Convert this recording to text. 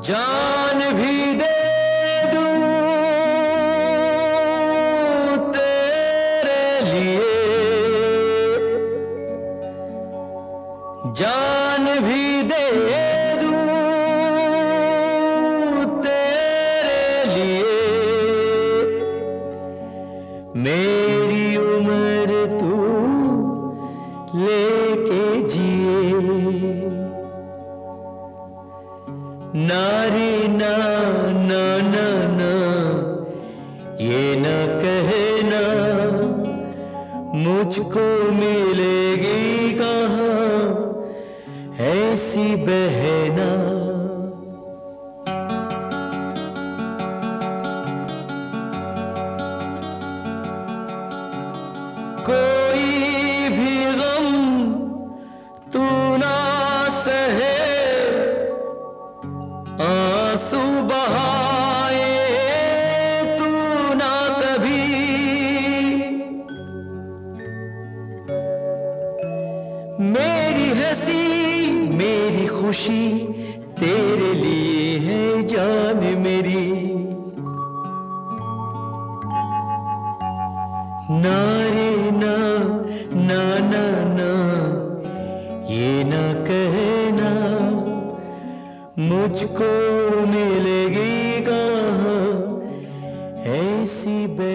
जान भी दे दूं तेरे लिए, जान भी दे दूं तेरे लिए। मेरी उम्र तू लेके जिए, ना रे ना ना ना ना, ये न कहना मुझको मिलेगी कहाँ ऐसी बहना। कोई भी गम तू ना सहे, आंसू बहाए तू ना कभी। मेरी हंसी मेरी खुशी तेरे लिए है जान मेरी। ना रे ना ना ना ना, ये ना कहना मुझको मिलेगी कहाँ ऐसी